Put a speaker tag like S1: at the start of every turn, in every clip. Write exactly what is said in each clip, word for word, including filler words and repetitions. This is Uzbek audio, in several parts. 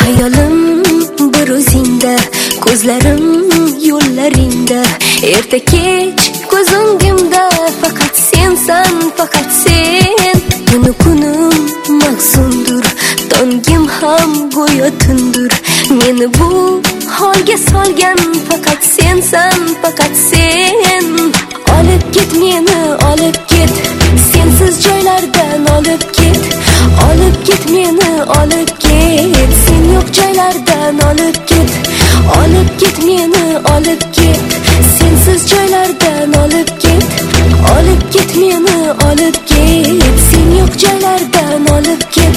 S1: Hayolim bir o'zingda, ko'zlarim yo'llaringda, erta kech ko'z o'ngimda faqat sensan, faqat sen. Tunu kunim mahzundur, tongim ham go'yo tundur. Meni bu holga solgan faqat sensan, faqat sen. Olib ket meni, olib ket, sensiz joylardan olib ket. Olib ket meni, olib ket, sen yo'q joylardan olib ket. Olib ket meni, olib ket, sensiz joylardan olib ket. Olib ket meni, olib ket, sen yo'q joylardan olib ket.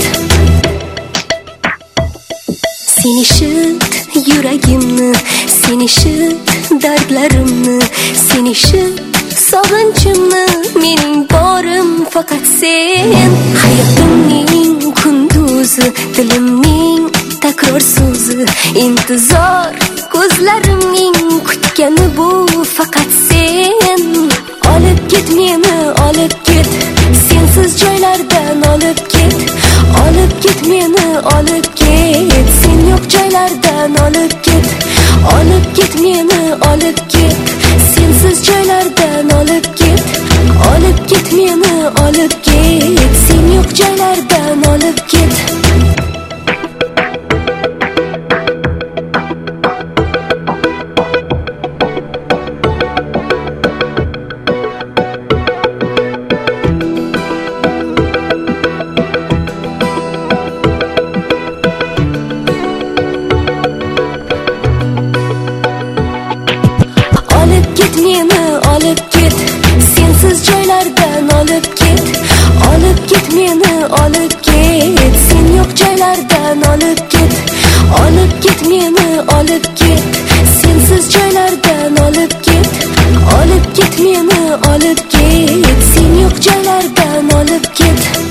S1: Sen eshit yuragimni, sen eshit dardlarimni, sen eshit sog'inchimni, mening borim faqat sen. Hayotimning kunduzi, dilimning takror so'zi, intizor ko'zlarimning kutgani bu faqat sen. Olib ket meni, olib ket, sensiz joylardan olib ket. Olib ket meni, olib ket, sen yo'q joylardan olib ket. Olib ket meni, olib ket, sensiz joylardan olib ket. Olib ket meni, olib ket, sen yo'q joylardan olib ket. Olib ket meni, olib ket, sensiz joylardan olib ket. Olib ket meni, olib ket, sen yo'q joylardan olib ket. Olib ket meni, olib ket, sensiz joylardan olib ket. Olib ket meni, olib ket, sen yo'q joylardan olib ket.